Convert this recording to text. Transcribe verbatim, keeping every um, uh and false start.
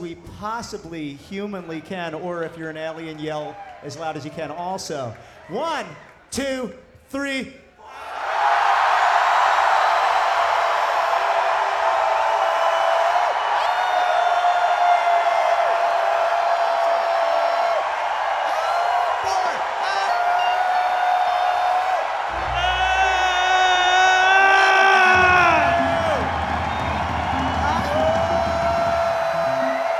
we possibly humanly can, or if you're an alien, yell as loud as you can also. One, two, three.